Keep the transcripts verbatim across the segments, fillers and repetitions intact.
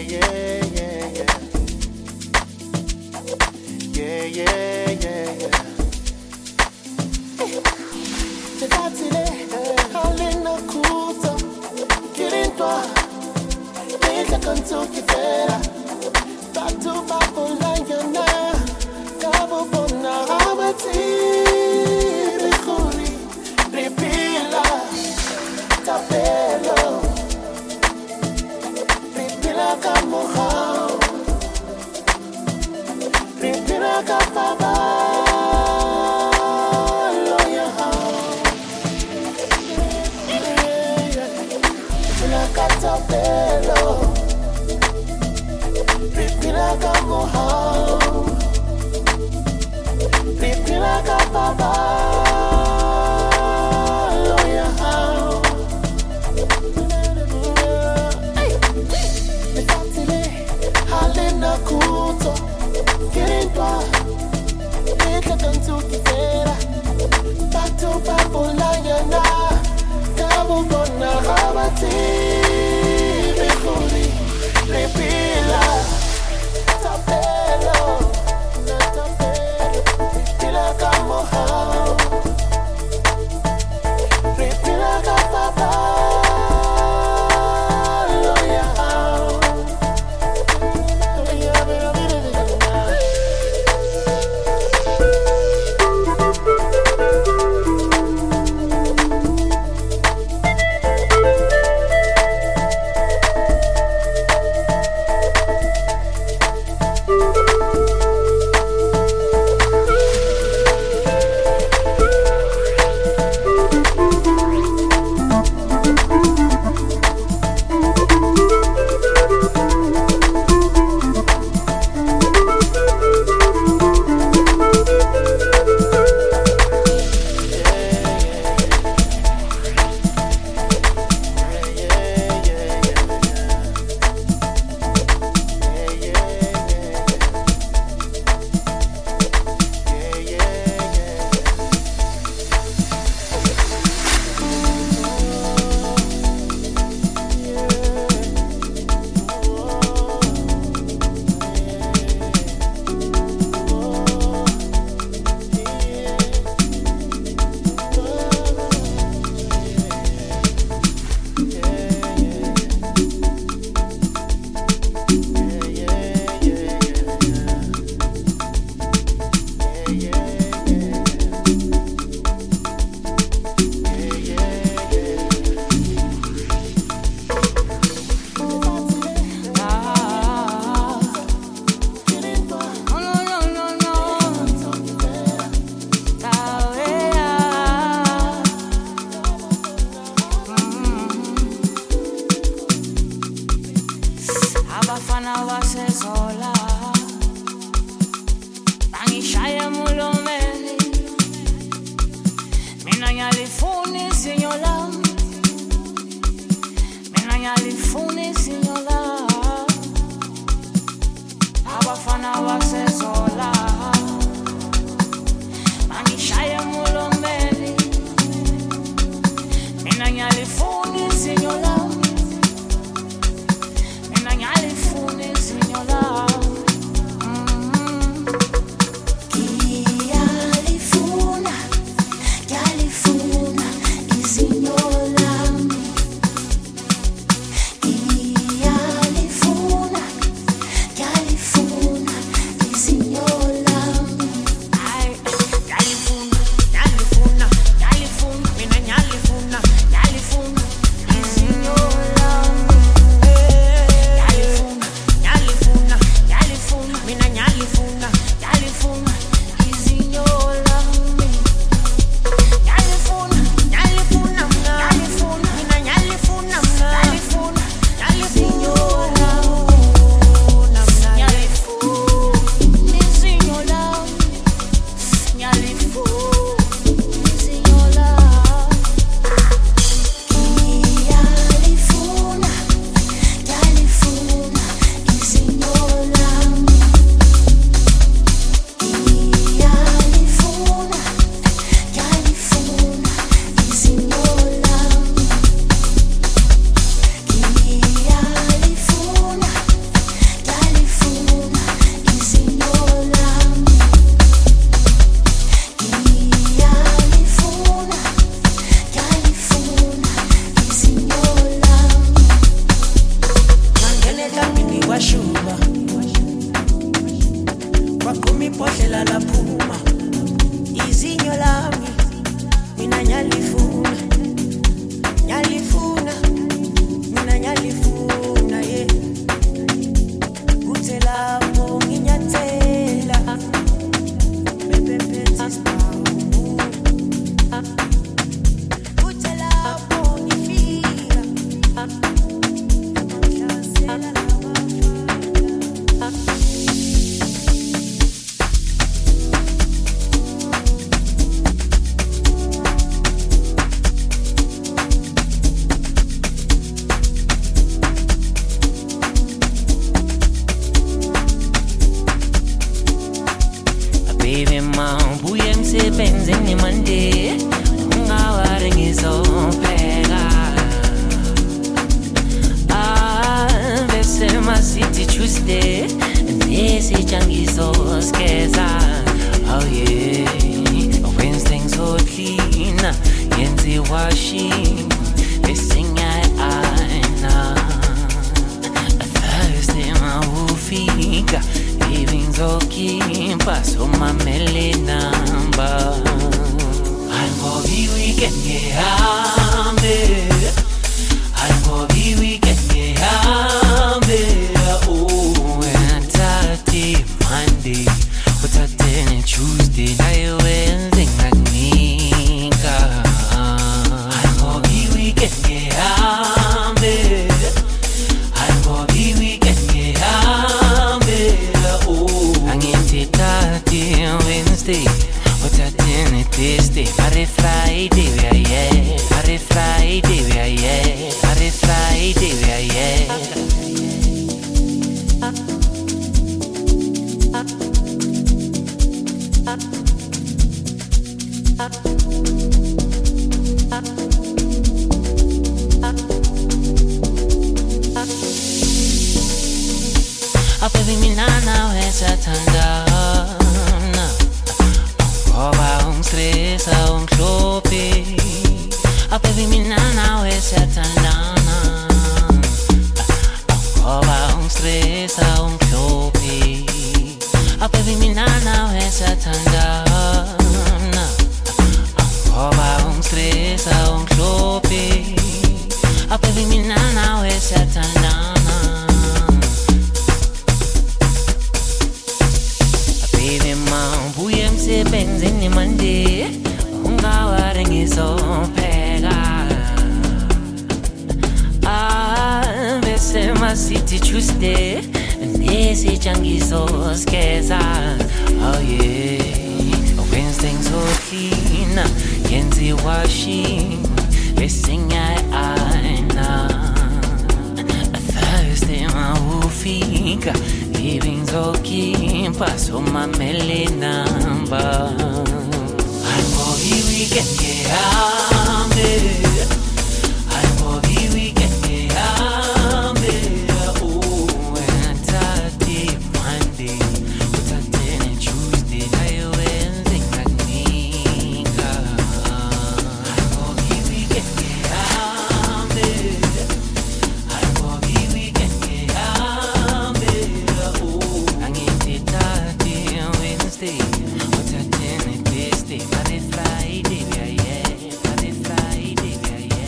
Yeah. laphuma izinyo lami mina nyalifuna nyalifuna mina nyalifuna ye kuthe lapho nginyathela bebephethe isibawu kuthe lapho ngifika ngihlasela baby mom, buye emsebenzini Monday, ungawari ngizobheka. Ah, bese masithi Tuesday, nesitsha ngizosigeza. Oh yeah, Wednesday ngizoklina, yenze iwashing, bese ngiyayina. Thursday mawufika, baby ngizokimpa somamele number. I'm gonna be weekend ngihambe, I'm gonna be weekend ngihambe. Oh, ngithathe Monday, uthathe Tuesday, nayo Wednesday ngakunika. I'm gonna be weekend ngihambe, I'm gonna be weekend ngihambe. Oh, angithi thathe Wednesday, uthathe Thursday, mari Friday we are yeah, mari Friday we are yeah, mari Friday we are yeah. Ababy mina nawe siyathandana, ngoba ungistressa ungihluphe. Ababy mina nawe siyathandana, ngoba ungistressa ungihluphe. Ababy mina nawe siyathandana, ngoba ungistressa ungihluphe. Ababy mina nawe siyathandana. Baby mom, buye emsebenzini Monday, ungawari ngizobheka. Ah, bese masithi Tuesday, nesitsha ngizosigeza. Oh yeah, Wednesday ngizoklina, yenze iwashing, bese ngiyayina. Thursday mawufika, baby ngizokimpa somamele number. I'm gonna be weekend ngihambe, I'm gonna be weekend ngihambe. Oh, ngithathe Monday, uthathe Tuesday, nayo Wednesday ngakunika. I'm gonna be weekend ngihambe, I'm gonna be weekend ngihambe. Oh, angithi thathe Wednesday, uthathe Thursday, mari Friday we are yeah, mari Friday we are yeah.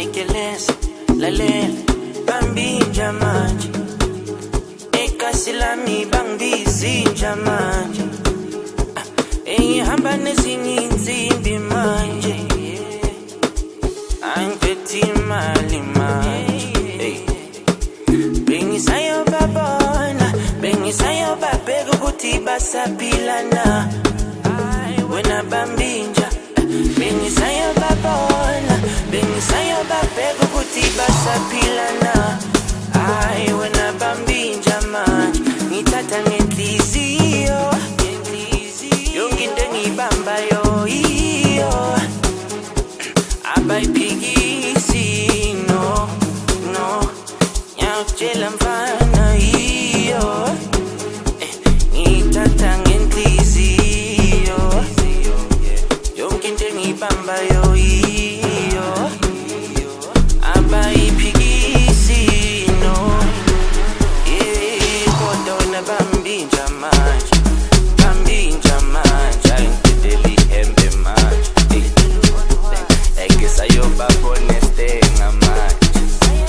Michaeles, lalela, bambinja manje. Ekasi lami bangizinja manje. Engihamba nezinye insimbi manje. Angiphethe imali manje. Bengisayo babona, bengisayo babeka ukuthi basaphila na. Wena bambinja, bengisayo babona, bengisayo babeka ukuthi basaphila na. Ay, wena bambinja manje, ngithatha ngenhliziyo, yonke into engibamba yo iyo, abayiphikisi no, no, ngiyakutshela mfana iyo, ngithatha ngenhliziyo, yonke into engibamba yo iyo, abayiphikisi no, yeah, kodwa wena bambinja manje, bambinja manje, ayingidedeli ihembe manje, ekisayoba bonestenga manje,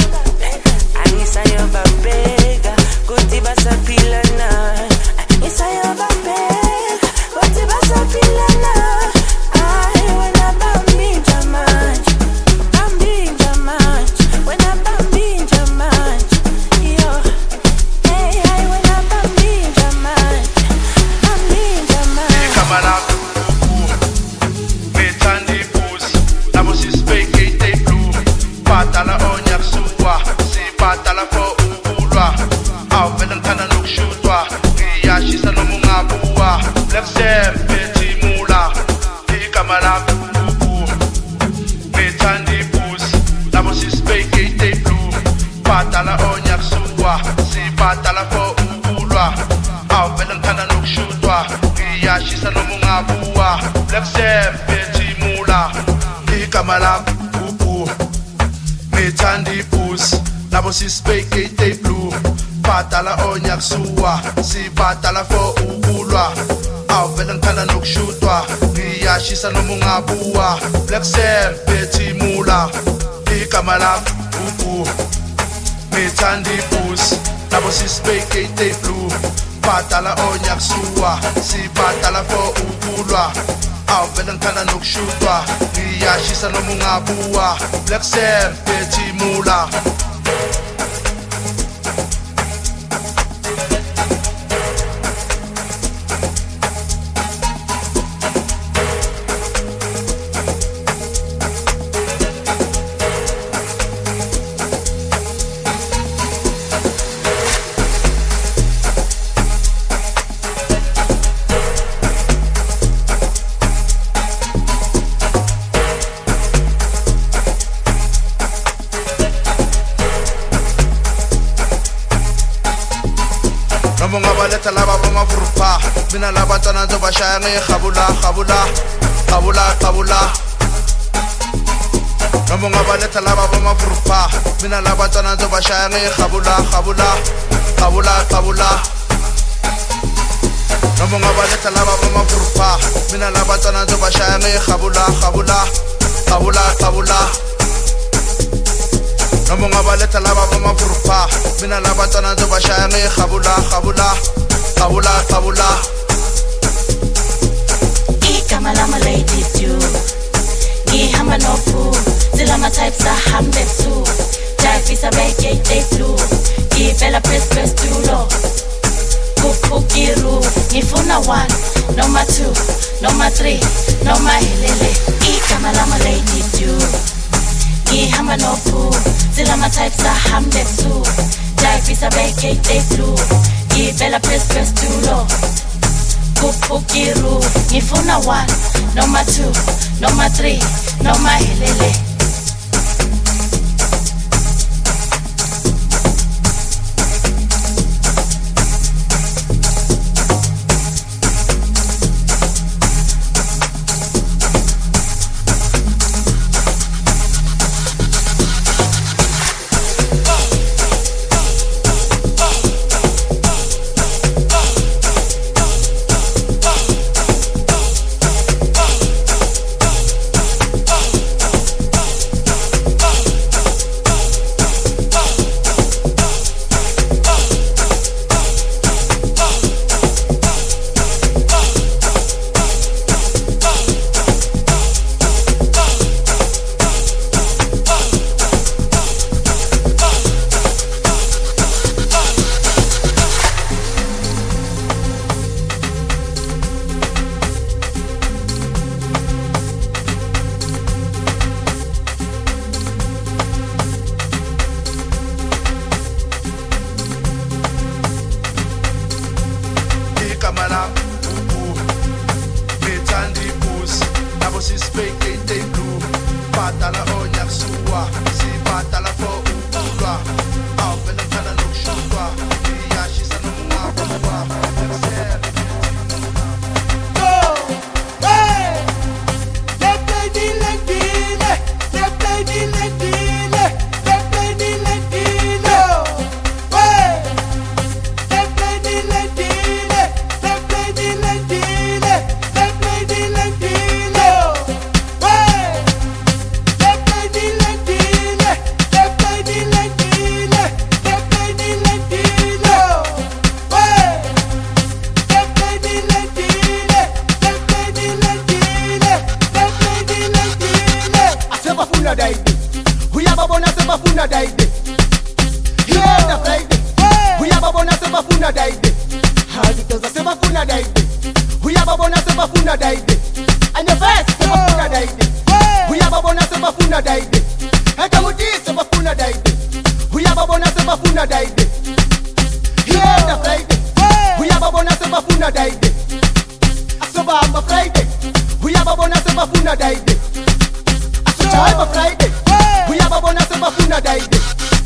angisayobabheka kuthi basaphila na, angisayobabheka kuthi basaphila na. Ay, wena bambinja manje, bambinja manje, wena bambinja manje, yo. Hey, ay, wena bambinja manje, bambinja manje. Igama lakho ngithanda ibuzi nabo sisibeke stay blue bhatala onya kusuka sibhatala for ukulwa awuvela ngithanda nokushutwa ngiyashisa noma ungabuwa black sam bethimula igama lakho ngithanda ibuzi nabo sisibeke stay blue bhatala onya kusuka sibhatala for ukulwa awuvela ngithanda nokushutwa ngiyashisa noma ungabuwa black sam bethimula igama lakho ngithanda ibuzi nabo sisibeke stay blue bhatala onya kusuka sibhatala for ukulwa awuvela ngithanda nokushutwa ngiyashisa noma ungabuwa black sam bethimula igama lakho ngithanda ibuzi nabo sisibeke stay blue bhatala onya kusuka sibhatala for ukulwa awuvela ngithanda nokushutwa ngiyashisa noma ungabuwa black sam bethimula. Ngabaletha laba bamafurupha mina labantwana nzobashaya ngekhabula khabula khabula khabula noma ngabaletha laba bamafurupha mina labantwana nzobashaya ngekhabula khabula khabula khabula noma ngabaletha laba bamafurupha mina labantwana nzobashaya ngekhabula khabula khabula khabula noma ngabaletha laba bamafurupha mina labantwana nzobashaya ngekhabula khabula khabula khabula. Igama lama lady do ngihamba nofu zilama types ahambe su jayifisa beke stay blue ngivela press press tulo kupukiru ngifuna one noma two noma three noma helele. Igama lama lady do ngihamba nofu zilama types ahambe su jayifisa beke stay blue ngivela press press tulo kupukiru ngifuna one noma two noma three noma helele. patala onyak suwa si patala fo ukulwa awubele khana nokushutwa iyashisa nomungabukwa Uyababona sebafuna daide Yenda Friday Uyababona sebafuna daide Hazitoza sebafuna daide Uyababona sebafuna daide Anyevesi sebafuna daide Uyababona sebafuna daide Ekamudi sebafuna daide Uyababona sebafuna daide Yenda Friday Uyababona sebafuna daide Asobamba Friday Uyababona sebafuna daide Asochaiba Friday Uyababona sebafuna daide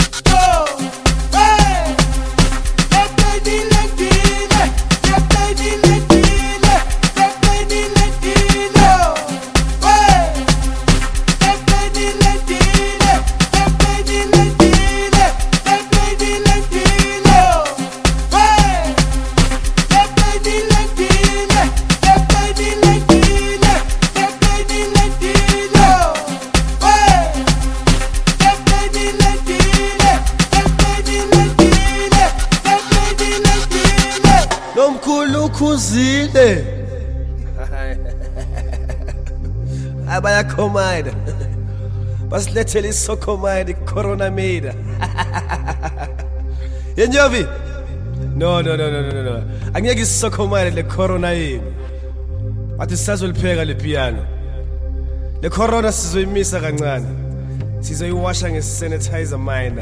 Nomkhulu khuzile abayakhomida basilethele isokhomida corona made yenjovi no no no no no no angeke isokhomida le corona yini bathi sisazolipheka le piano le corona sizoyimisa kancane sizoyiwasha ngesanitizer minor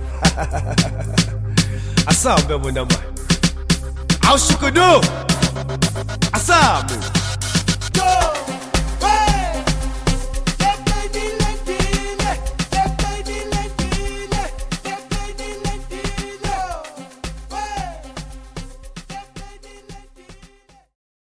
asambe bona manje How she could do? Asamu. Go!